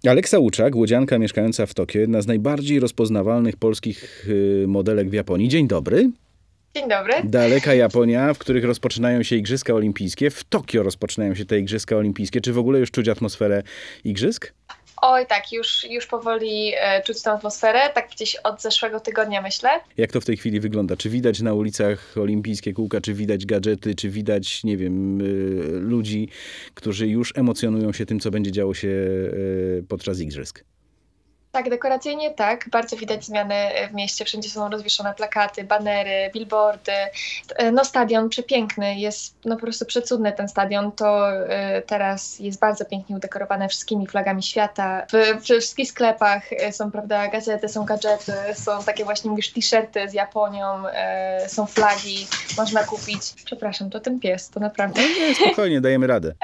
Aleksa Łuczak, łodzianka mieszkająca w Tokio, jedna z najbardziej rozpoznawalnych polskich modelek w Japonii. Dzień dobry. Dzień dobry. Daleka Japonia, w których rozpoczynają się Igrzyska Olimpijskie. W Tokio rozpoczynają się te Igrzyska Olimpijskie. Czy w ogóle już czuć atmosferę igrzysk? Oj tak, już powoli czuć tę atmosferę, tak gdzieś od zeszłego tygodnia myślę. Jak to w tej chwili wygląda? Czy widać na ulicach olimpijskie kółka, czy widać gadżety, czy widać, nie wiem, ludzi, którzy już emocjonują się tym, co będzie działo się podczas igrzysk? Tak, dekoracyjnie tak, bardzo widać zmiany w mieście, wszędzie są rozwieszone plakaty, banery, billboardy. No stadion przepiękny, jest no po prostu przecudny ten stadion, to teraz jest bardzo pięknie udekorowany wszystkimi flagami świata. We wszystkich sklepach są, prawda, gazety, są gadżety, są takie właśnie, mówisz, t-shirty z Japonią, są flagi, można kupić. Przepraszam, to ten pies, to naprawdę. No nie, spokojnie, dajemy radę.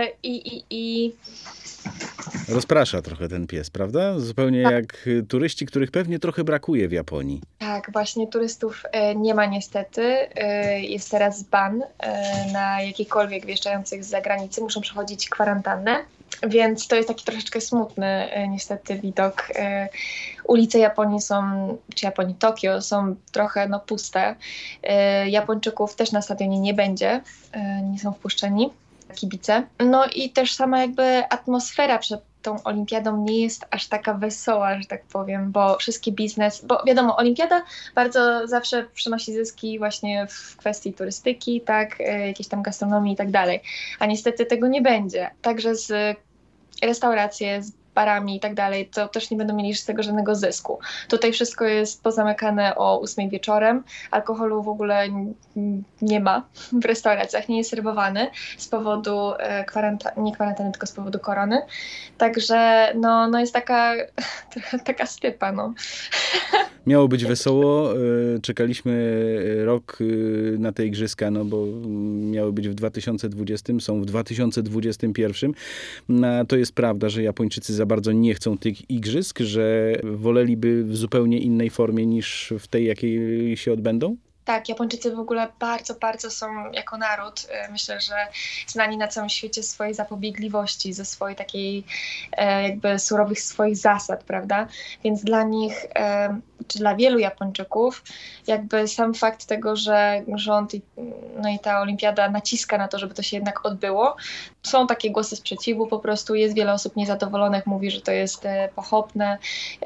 I Rozprasza trochę ten pies, prawda? Zupełnie jak turyści, których pewnie trochę brakuje w Japonii. Tak, właśnie turystów nie ma niestety. Jest teraz ban na jakichkolwiek wjeżdżających z zagranicy. Muszą przechodzić kwarantannę, więc to jest taki troszeczkę smutny niestety widok. Ulice Japonii są, czy Japonii, Tokio są trochę puste. Japończyków też na stadionie nie będzie, nie są wpuszczeni. Kibice. No i też sama jakby atmosfera przed tą olimpiadą nie jest aż taka wesoła, że tak powiem, bo wszystki bo wiadomo, olimpiada bardzo zawsze przynosi zyski właśnie w kwestii turystyki, tak, jakiejś tam gastronomii i tak dalej, a niestety tego nie będzie. Także z restauracje, z barami i tak dalej, to też nie będą mieli z tego żadnego zysku. Tutaj wszystko jest pozamykane o 8 wieczorem, alkoholu w ogóle nie ma w restauracjach, nie jest serwowany z powodu nie kwarantanny, tylko z powodu korony. Także no jest taka stypa, no. Miało być wesoło, czekaliśmy rok na te igrzyska, no bo miały być w 2020, są w 2021. No, to jest prawda, że Japończycy za bardzo nie chcą tych igrzysk, że woleliby w zupełnie innej formie niż w tej, jakiej się odbędą? Tak, Japończycy w ogóle bardzo, bardzo są jako naród, myślę, że znani na całym świecie z swojej zapobiegliwości, ze swojej takiej jakby surowych swoich zasad, prawda? Więc dla nich, czy dla wielu Japończyków, jakby sam fakt tego, że rząd i ta olimpiada naciska na to, żeby to się jednak odbyło, są takie głosy sprzeciwu, po prostu jest wiele osób niezadowolonych, mówi, że to jest pochopne,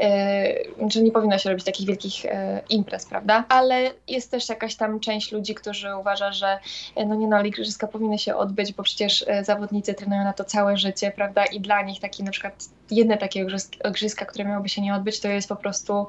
że nie powinno się robić takich wielkich imprez, prawda? Ale jest też jakaś tam część ludzi, którzy uważa, że igrzyska powinny się odbyć, bo przecież zawodnicy trenują na to całe życie, prawda? I dla nich taki na przykład jedne takie igrzyska, które miałoby się nie odbyć, to jest po prostu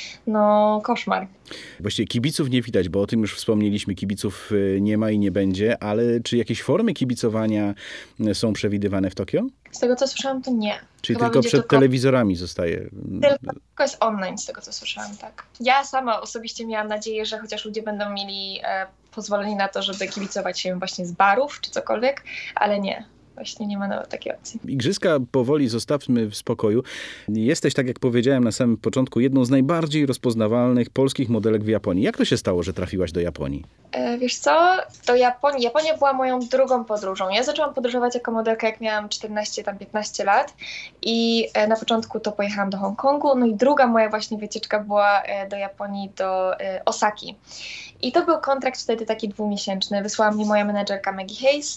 koszmar. Właściwie kibiców nie widać, bo o tym już wspomnieliśmy, kibiców nie ma i nie będzie, ale czy jakieś formy kibicowania są przewidywane w Tokio? Z tego co słyszałam, to nie. Czyli chyba tylko przed telewizorami zostaje. Tylko jest online, z tego co słyszałam, tak. Ja sama osobiście miałam nadzieję, że chociaż ludzie będą mieli pozwolenie na to, żeby kibicować się właśnie z barów czy cokolwiek, ale nie. Właśnie nie ma nawet takiej opcji. Igrzyska powoli zostawmy w spokoju. Jesteś, tak jak powiedziałem na samym początku, jedną z najbardziej rozpoznawalnych polskich modelek w Japonii. Jak to się stało, że trafiłaś do Japonii? Wiesz co? Do Japonii. Japonia była moją drugą podróżą. Ja zaczęłam podróżować jako modelka, jak miałam 14-15 lat i na początku to pojechałam do Hongkongu, no i druga moja właśnie wycieczka była do Japonii, do Osaki. I to był kontrakt wtedy taki 2-miesięczny. Wysłała mnie moja menedżerka Maggie Hayes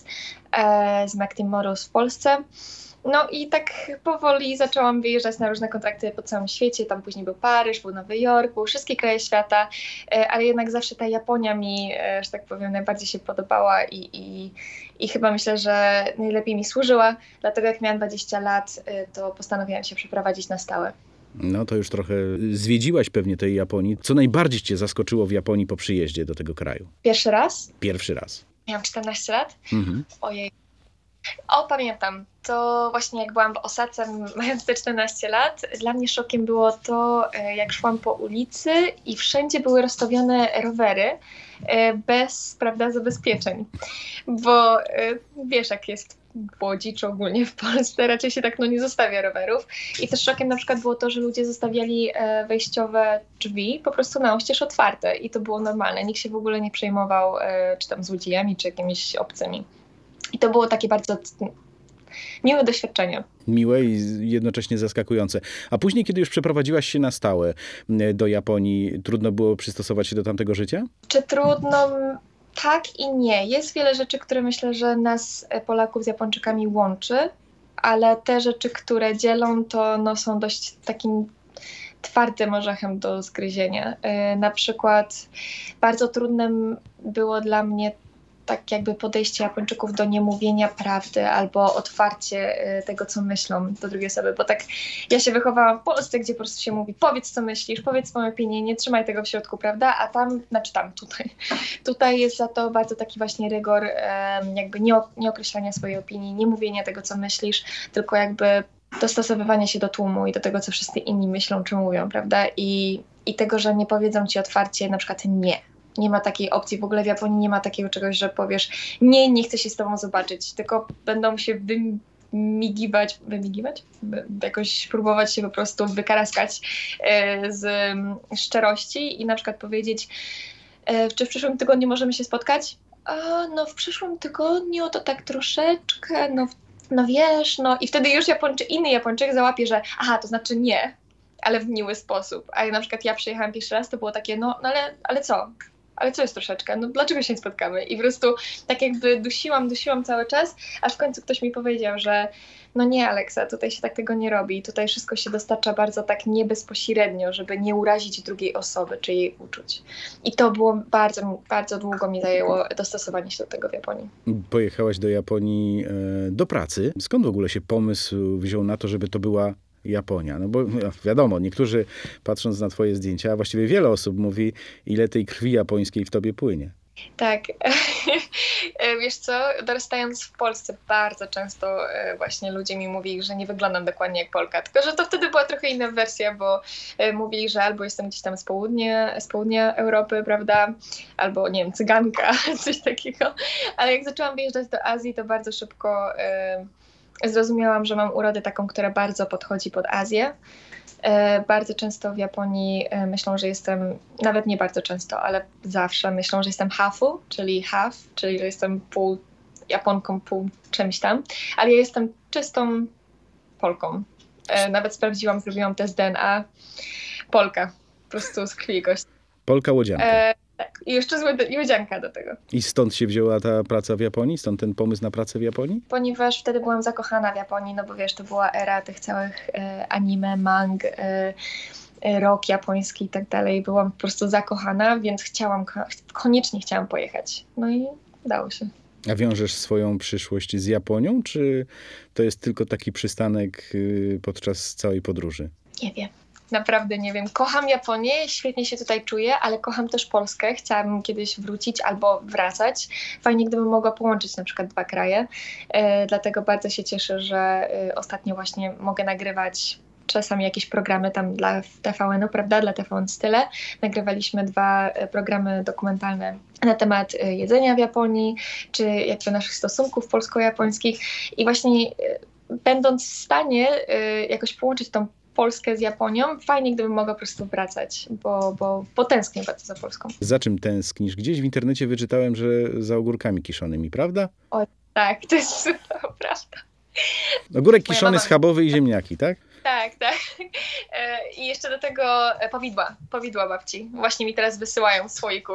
z McTeam Models w Polsce. No i tak powoli zaczęłam wyjeżdżać na różne kontrakty po całym świecie. Tam później był Paryż, był Nowy Jork, był wszystkie kraje świata, ale jednak zawsze ta Japonia mi, że tak powiem, najbardziej się podobała i chyba myślę, że najlepiej mi służyła. Dlatego jak miałam 20 lat, to postanowiłam się przeprowadzić na stałe. No to już trochę zwiedziłaś pewnie tej Japonii. Co najbardziej cię zaskoczyło w Japonii po przyjeździe do tego kraju? Pierwszy raz? Pierwszy raz. Miałam 14 lat? Ojej. Pamiętam. To właśnie jak byłam w Osace, mając te 14 lat, dla mnie szokiem było to, jak szłam po ulicy i wszędzie były rozstawione rowery bez, prawda, zabezpieczeń. Bo wiesz, jak jest w Łodzi, czy ogólnie w Polsce, raczej się tak nie zostawia rowerów. I też szokiem na przykład było to, że ludzie zostawiali wejściowe drzwi po prostu na oścież otwarte i to było normalne. Nikt się w ogóle nie przejmował czy tam złodziejami, czy jakimiś obcymi. I to było takie bardzo miłe doświadczenie. Miłe i jednocześnie zaskakujące. A później, kiedy już przeprowadziłaś się na stałe do Japonii, trudno było przystosować się do tamtego życia? Czy trudno? Tak i nie. Jest wiele rzeczy, które myślę, że nas, Polaków, z Japończykami łączy, ale te rzeczy, które dzielą, to no, są dość takim twardym orzechem do zgryzienia. Na przykład bardzo trudnym było dla mnie tak jakby podejście Japończyków do niemówienia prawdy albo otwarcie tego, co myślą do drugiej osoby, bo tak ja się wychowałam w Polsce, gdzie po prostu się mówi powiedz, co myślisz, powiedz swoją opinię, nie trzymaj tego w środku, prawda, a tam, tutaj jest za to bardzo taki właśnie rygor jakby nie określania swojej opinii, nie mówienia tego, co myślisz, tylko jakby dostosowywania się do tłumu i do tego, co wszyscy inni myślą czy mówią, prawda, i tego, że nie powiedzą ci otwarcie na przykład nie. Nie ma takiej opcji, w ogóle w Japonii nie ma takiego czegoś, że powiesz nie chcę się z tobą zobaczyć, tylko będą się wymigiwać? Jakoś próbować się po prostu wykaraskać z szczerości i na przykład powiedzieć, czy w przyszłym tygodniu możemy się spotkać? No w przyszłym tygodniu to tak troszeczkę, no wiesz, no i wtedy już inny Japończyk załapie, że aha, to znaczy nie, ale w miły sposób. A na przykład ja przyjechałam pierwszy raz, to było takie, no ale co? Ale co jest troszeczkę? No dlaczego się nie spotkamy? I po prostu tak jakby dusiłam cały czas, aż w końcu ktoś mi powiedział, że no nie, Aleksa, tutaj się tak tego nie robi. Tutaj wszystko się dostarcza bardzo tak nie bezpośrednio, żeby nie urazić drugiej osoby czy jej uczuć. I to było bardzo, bardzo długo mi zajęło dostosowanie się do tego w Japonii. Pojechałaś do Japonii do pracy. Skąd w ogóle się pomysł wziął na to, żeby to była Japonia? No bo wiadomo, niektórzy patrząc na twoje zdjęcia, a właściwie wiele osób mówi, ile tej krwi japońskiej w tobie płynie. Tak. Wiesz co, dorastając w Polsce bardzo często właśnie ludzie mi mówili, że nie wyglądam dokładnie jak Polka, tylko że to wtedy była trochę inna wersja, bo mówili, że albo jestem gdzieś tam z południa Europy, prawda, albo nie wiem, cyganka, coś takiego, ale jak zaczęłam wyjeżdżać do Azji, to bardzo szybko zrozumiałam, że mam urodę taką, która bardzo podchodzi pod Azję. Bardzo często w Japonii myślą, że jestem, nawet nie bardzo często, ale zawsze myślą, że jestem hafu, czyli że jestem pół Japonką, pół czymś tam, ale ja jestem czystą Polką. Nawet zrobiłam test DNA. Polka, po prostu z krwi gości. Polka łodzianka. Tak, i jeszcze łodzianka do tego. I stąd się wzięła ta praca w Japonii? Stąd ten pomysł na pracę w Japonii? Ponieważ wtedy byłam zakochana w Japonii, no bo wiesz, to była era tych całych anime, mang, rock japoński i tak dalej. Byłam po prostu zakochana, więc koniecznie chciałam pojechać. No i udało się. A wiążesz swoją przyszłość z Japonią, czy to jest tylko taki przystanek podczas całej podróży? Nie wiem. Naprawdę nie wiem. Kocham Japonię, świetnie się tutaj czuję, ale kocham też Polskę. Chciałabym kiedyś wrócić albo wracać. Fajnie, gdybym mogła połączyć na przykład dwa kraje. Dlatego bardzo się cieszę, że ostatnio właśnie mogę nagrywać czasami jakieś programy tam dla TVN-u, prawda? Dla TVN Style. Nagrywaliśmy 2 programy dokumentalne na temat jedzenia w Japonii, czy jakby naszych stosunków polsko-japońskich. I właśnie będąc w stanie jakoś połączyć tą Polskę z Japonią, fajnie gdybym mogła po prostu wracać, bo tęsknię bardzo za Polską. Za czym tęsknisz? Gdzieś w internecie wyczytałem, że za ogórkami kiszonymi, prawda? O tak, to jest prawda. Ogórek kiszony, schabowy i ziemniaki, tak? Tak. I jeszcze do tego powidła babci. Właśnie mi teraz wysyłają w słoiku.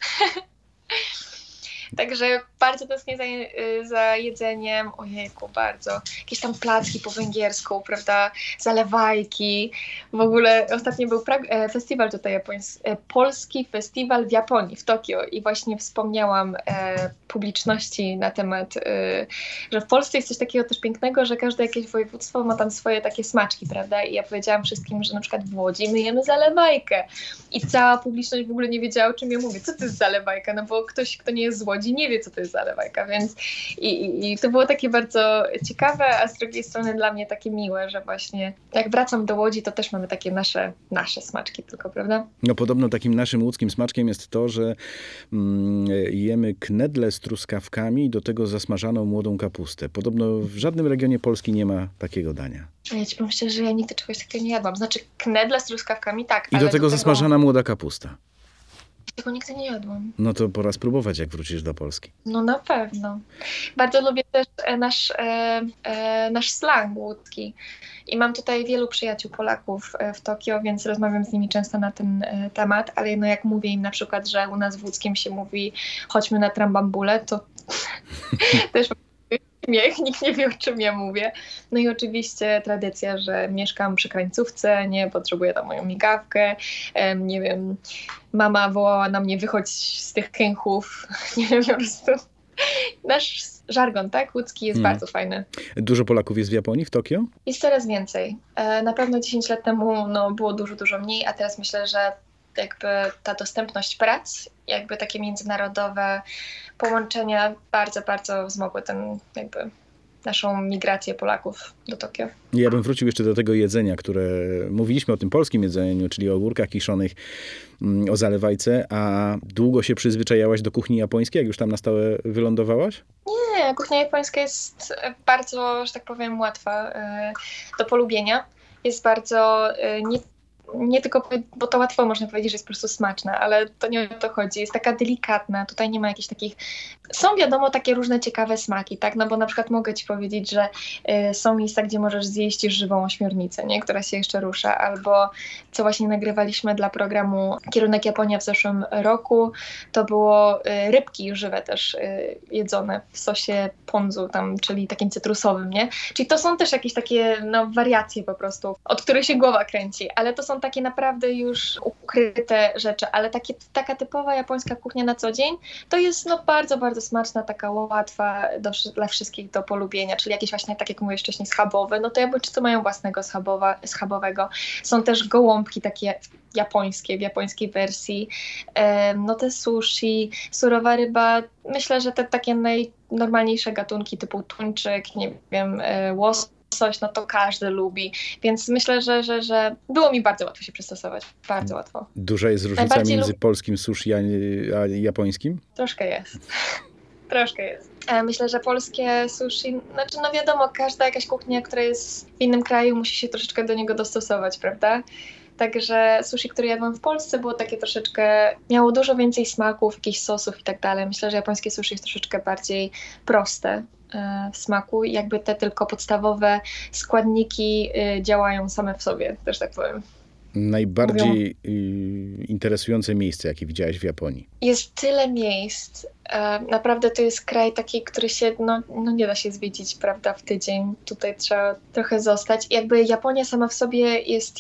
Także bardzo tęsknię za jedzeniem, ojejku, bardzo. Jakieś tam placki po węgiersku, prawda, zalewajki. W ogóle ostatnio był festiwal tutaj polski festiwal w Japonii, w Tokio i właśnie wspomniałam publiczności na temat, że w Polsce jest coś takiego też pięknego, że każde jakieś województwo ma tam swoje takie smaczki, prawda, i ja powiedziałam wszystkim, że na przykład w Łodzi my jemy zalewajkę i cała publiczność w ogóle nie wiedziała, o czym ja mówię, co to jest zalewajka, no bo ktoś, kto nie jest z Łodzi, nie wie, co to jest zalewajka, więc i to było takie bardzo ciekawe, a z drugiej strony dla mnie takie miłe, że właśnie jak wracam do Łodzi, to też mamy takie nasze smaczki tylko, prawda? No podobno takim naszym łódzkim smaczkiem jest to, że jemy knedle z truskawkami i do tego zasmażaną młodą kapustę. Podobno w żadnym regionie Polski nie ma takiego dania. Ja ci powiem szczerze, że ja nigdy czegoś takiego nie jadłam. Znaczy knedle z truskawkami, tak. I ale do tego zasmażana młoda kapusta. tego nigdy nie jadłam. No to pora spróbować, jak wrócisz do Polski. No na pewno. Bardzo lubię też nasz slang łódzki. I mam tutaj wielu przyjaciół Polaków w Tokio, więc rozmawiam z nimi często na ten temat, ale no jak mówię im na przykład, że u nas w łódzkim się mówi chodźmy na trambambulę, to też śmiech, nikt nie wie, o czym ja mówię. No i oczywiście tradycja, że mieszkam przy krańcówce, nie potrzebuję tam moją migawkę, nie wiem, mama wołała na mnie wychodź z tych kęchów, nie wiem, po prostu nasz żargon, tak, łódzki jest bardzo fajny. Dużo Polaków jest w Japonii, w Tokio? Jest coraz więcej. Na pewno 10 lat temu było dużo mniej, a teraz myślę, że jakby ta dostępność prac, jakby takie międzynarodowe połączenia bardzo wzmogły naszą migrację Polaków do Tokio. Ja bym wrócił jeszcze do tego jedzenia, które mówiliśmy o tym polskim jedzeniu, czyli o ogórkach kiszonych, o zalewajce, a długo się przyzwyczajałaś do kuchni japońskiej, jak już tam na stałe wylądowałaś? Nie, kuchnia japońska jest bardzo, że tak powiem, łatwa do polubienia. Jest bardzo nie tylko, bo to łatwo można powiedzieć, że jest po prostu smaczna, ale to nie o to chodzi. Jest taka delikatna, tutaj nie ma jakichś takich... Są wiadomo takie różne ciekawe smaki, tak? No bo na przykład mogę ci powiedzieć, że są miejsca, gdzie możesz zjeść żywą ośmiornicę, nie? Która się jeszcze rusza, albo co właśnie nagrywaliśmy dla programu Kierunek Japonia w zeszłym roku, to było rybki żywe też jedzone w sosie ponzu tam, czyli takim cytrusowym, nie? Czyli to są też jakieś takie wariacje po prostu, od których się głowa kręci, ale to są takie naprawdę już ukryte rzeczy, ale taka typowa japońska kuchnia na co dzień to jest bardzo smaczna, taka łatwa dla wszystkich do polubienia, czyli jakieś właśnie, tak jak mówiłeś wcześniej, schabowe, no to Japończycy mają własnego schabowego. Są też gołąbki takie japońskie, w japońskiej wersji, no te sushi, surowa ryba, myślę, że te takie najnormalniejsze gatunki typu tuńczyk, nie wiem, łosoś, no to każdy lubi, więc myślę, że było mi bardzo łatwo się przystosować, bardzo łatwo. Duża jest różnica między polskim sushi a japońskim? Troszkę jest. Troszkę jest. Myślę, że polskie sushi, znaczy no wiadomo, każda jakaś kuchnia, która jest w innym kraju, musi się troszeczkę do niego dostosować, prawda? Także sushi, które jadłam w Polsce, było takie troszeczkę, miało dużo więcej smaków, jakichś sosów i tak dalej. Myślę, że japońskie sushi jest troszeczkę bardziej proste w smaku i jakby te tylko podstawowe składniki działają same w sobie, też tak powiem. Najbardziej interesujące miejsce, jakie widziałaś w Japonii? Jest tyle miejsc. Naprawdę to jest kraj taki, który się nie da się zwiedzić, prawda, w tydzień. Tutaj trzeba trochę zostać. Jakby Japonia sama w sobie jest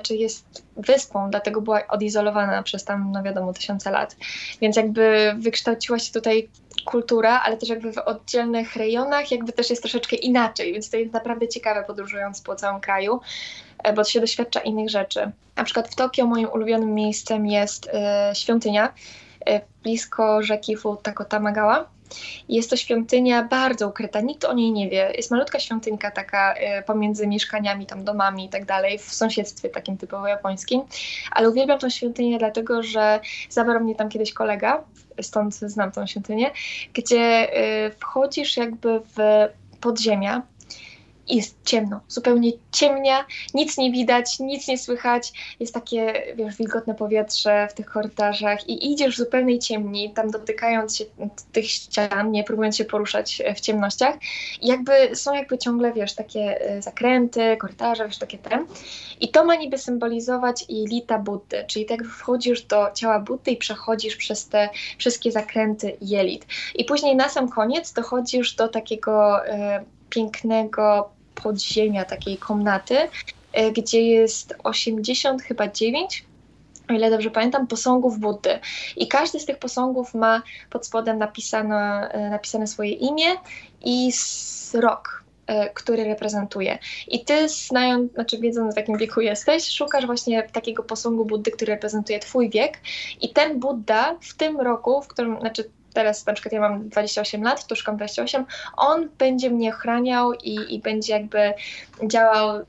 wyspą, dlatego była odizolowana przez tam, wiadomo, tysiące lat. Więc jakby wykształciła się tutaj kultura, ale też jakby w oddzielnych rejonach jakby też jest troszeczkę inaczej, więc to jest naprawdę ciekawe podróżując po całym kraju, bo się doświadcza innych rzeczy. Na przykład w Tokio moim ulubionym miejscem jest świątynia blisko rzeki Tamagawa. Jest to świątynia bardzo ukryta, nikt o niej nie wie. Jest malutka świątynka taka pomiędzy mieszkaniami, tam domami i tak dalej, w sąsiedztwie takim typowo japońskim. Ale uwielbiam tą świątynię dlatego, że zabrał mnie tam kiedyś kolega, stąd znam tą świątynię, gdzie wchodzisz jakby w podziemia. Jest ciemno, zupełnie ciemnia, nic nie widać, nic nie słychać, jest takie, wilgotne powietrze w tych korytarzach i idziesz w zupełnej ciemni, tam dotykając się tych ścian, nie próbując się poruszać w ciemnościach i są ciągle, takie zakręty, korytarze, takie i to ma niby symbolizować jelita Buddy, czyli tak wchodzisz do ciała Buddy i przechodzisz przez te wszystkie zakręty jelit. I później na sam koniec dochodzisz do takiego pięknego podziemia, takiej komnaty, gdzie jest 89, o ile dobrze pamiętam, posągów Buddy. I każdy z tych posągów ma pod spodem napisane swoje imię i rok, który reprezentuje. I ty wiedząc w jakim wieku jesteś, szukasz właśnie takiego posągu Buddy, który reprezentuje twój wiek i ten Budda w tym roku, w którym, teraz na przykład ja mam 28 lat, tu szukam 28, on będzie mnie ochraniał i będzie jakby działał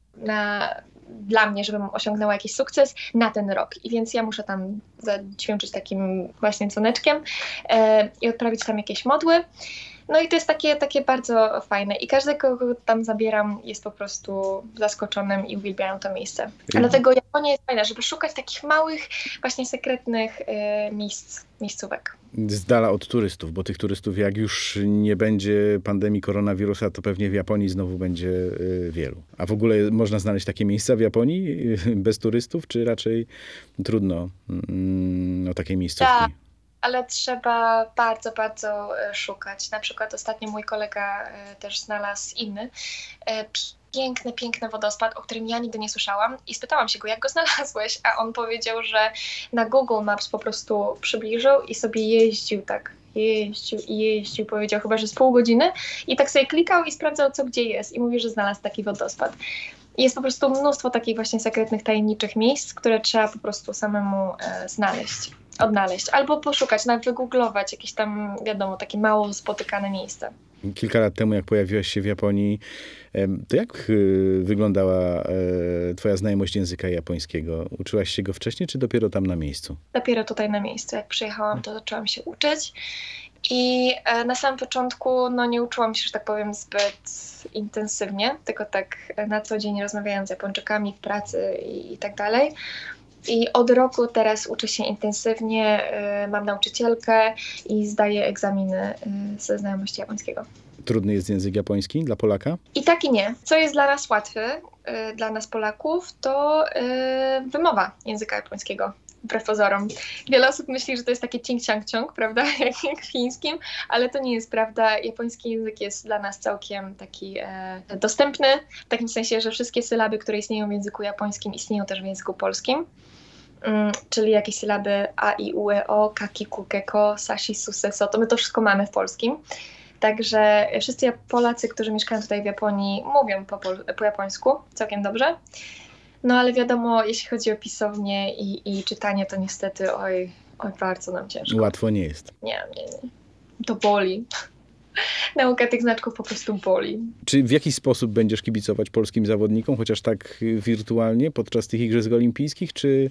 dla mnie, żebym osiągnęła jakiś sukces na ten rok. I więc ja muszę tam zadźwięczyć takim właśnie dzwoneczkiem i odprawić tam jakieś modły. No i to jest takie bardzo fajne i każdego, kogo tam zabieram, jest po prostu zaskoczonym i uwielbiają to miejsce. Dlatego Japonia jest fajna, żeby szukać takich małych, właśnie sekretnych miejscówek. Z dala od turystów, bo tych turystów, jak już nie będzie pandemii koronawirusa, to pewnie w Japonii znowu będzie wielu. A w ogóle można znaleźć takie miejsca w Japonii bez turystów, czy raczej trudno o takiej miejscówki? Tak, ale trzeba bardzo, bardzo szukać. Na przykład ostatnio mój kolega też znalazł inny piękny wodospad, o którym ja nigdy nie słyszałam i spytałam się go, jak go znalazłeś, a on powiedział, że na Google Maps po prostu przybliżył i sobie jeździł, powiedział chyba, że z pół godziny i tak sobie klikał i sprawdzał, co gdzie jest i mówi, że znalazł taki wodospad. Jest po prostu mnóstwo takich właśnie sekretnych, tajemniczych miejsc, które trzeba po prostu samemu odnaleźć albo poszukać, nawet wygooglować jakieś tam, wiadomo, takie mało spotykane miejsca. Kilka lat temu, jak pojawiłaś się w Japonii, to jak wyglądała twoja znajomość języka japońskiego? Uczyłaś się go wcześniej, czy dopiero tam na miejscu? Dopiero tutaj na miejscu. Jak przyjechałam, to zaczęłam się uczyć i na samym początku nie uczyłam się, że tak powiem, zbyt intensywnie, tylko tak na co dzień rozmawiając z Japończykami w pracy i tak dalej. I od roku teraz uczę się intensywnie, mam nauczycielkę i zdaję egzaminy ze znajomości japońskiego. Trudny jest język japoński dla Polaka? I tak i nie. Co jest dla nas łatwe, dla nas Polaków, to wymowa języka japońskiego. Wbrew pozorom. Wiele osób myśli, że to jest takie cing-ciang-ciong, prawda, jak w chińskim, ale to nie jest prawda. Japoński język jest dla nas całkiem taki dostępny, w takim sensie, że wszystkie sylaby, które istnieją w języku japońskim, istnieją też w języku polskim. Czyli jakieś sylaby a, i, u, e, o, kaki, ku, keko, sashi, suse, so, to my to wszystko mamy w polskim. Także wszyscy Polacy, którzy mieszkają tutaj w Japonii, mówią po japońsku całkiem dobrze. No ale wiadomo, jeśli chodzi o pisownię i czytanie, to niestety oj, bardzo nam ciężko. Łatwo nie jest. Nie. To boli. Nauka tych znaczków po prostu boli. Czy w jakiś sposób będziesz kibicować polskim zawodnikom, chociaż tak wirtualnie podczas tych Igrzysk Olimpijskich, czy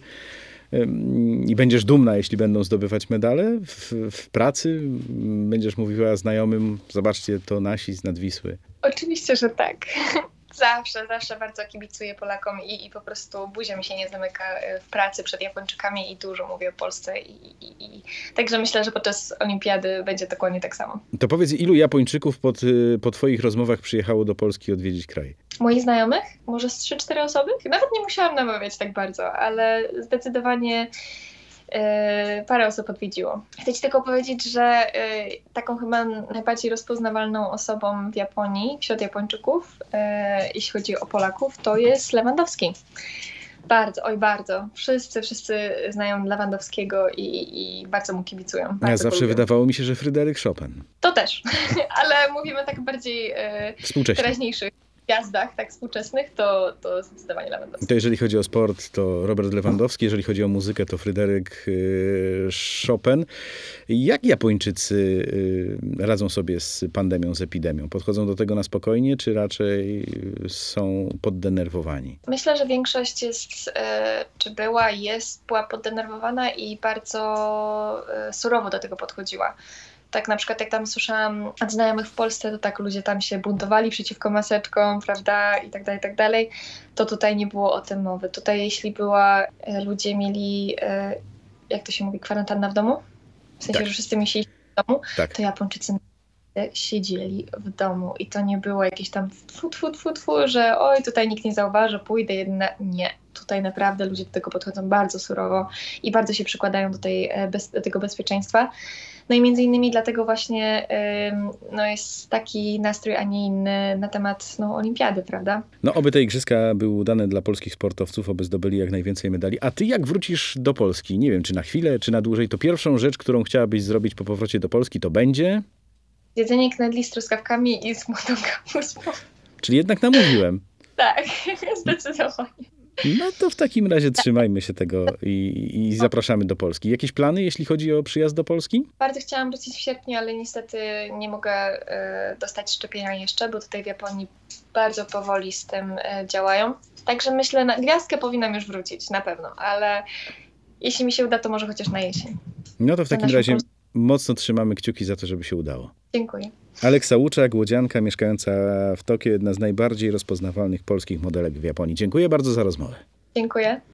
i będziesz dumna, jeśli będą zdobywać medale w pracy? Będziesz mówiła znajomym, zobaczcie, to nasi z Nadwisły. Oczywiście, że tak. Zawsze bardzo kibicuję Polakom i po prostu buzia mi się nie zamyka w pracy przed Japończykami i dużo mówię o Polsce. Także myślę, że podczas olimpiady będzie dokładnie tak samo. To powiedz, ilu Japończyków po twoich rozmowach przyjechało do Polski odwiedzić kraj? Moich znajomych? Może z 3-4 osoby? Nawet nie musiałam namawiać tak bardzo, ale zdecydowanie parę osób odwiedziło. Chcę ci tylko powiedzieć, że taką chyba najbardziej rozpoznawalną osobą w Japonii, wśród Japończyków, jeśli chodzi o Polaków, to jest Lewandowski. Bardzo. Wszyscy znają Lewandowskiego i bardzo mu kibicują. Ja zawsze wydawało mi się, że Fryderyk Chopin. To też, ale mówimy tak bardziej teraźniejszych gwiazdach, tak współczesnych, to zdecydowanie Lewandowski. To jeżeli chodzi o sport, to Robert Lewandowski, jeżeli chodzi o muzykę, to Fryderyk Chopin. Jak Japończycy radzą sobie z pandemią, z epidemią? Podchodzą do tego na spokojnie, czy raczej są poddenerwowani? Myślę, że większość była poddenerwowana i bardzo surowo do tego podchodziła. Tak na przykład jak tam słyszałam od znajomych w Polsce, to tak ludzie tam się buntowali przeciwko maseczkom, prawda, i tak dalej, to tutaj nie było o tym mowy. Tutaj jeśli ludzie mieli, jak to się mówi, kwarantanna w domu, w sensie, tak, że wszyscy musieli siedzieć w domu, tak, to Japończycy siedzieli w domu i to nie było jakieś tam że oj, tutaj nikt nie zauważy, pójdę jedna. Nie, tutaj naprawdę ludzie do tego podchodzą bardzo surowo i bardzo się przykładają do tego bezpieczeństwa. No i między innymi dlatego właśnie jest taki nastrój, a nie inny na temat olimpiady, prawda? No oby te igrzyska były udane dla polskich sportowców, oby zdobyli jak najwięcej medali. A ty jak wrócisz do Polski, nie wiem, czy na chwilę, czy na dłużej, to pierwszą rzecz, którą chciałabyś zrobić po powrocie do Polski, to będzie? Jedzenie knedli z truskawkami i z młodą kapustą. Czyli jednak namówiłem. Tak, zdecydowanie. No to w takim razie trzymajmy się tego i zapraszamy do Polski. Jakieś plany, jeśli chodzi o przyjazd do Polski? Bardzo chciałam wrócić w sierpniu, ale niestety nie mogę dostać szczepienia jeszcze, bo tutaj w Japonii bardzo powoli z tym działają. Także myślę, na gwiazdkę powinnam już wrócić, na pewno, ale jeśli mi się uda, to może chociaż na jesień. No to w takim razie Mocno trzymamy kciuki za to, żeby się udało. Dziękuję. Aleksa Łuczak, łodzianka mieszkająca w Tokio, jedna z najbardziej rozpoznawalnych polskich modelek w Japonii. Dziękuję bardzo za rozmowę. Dziękuję.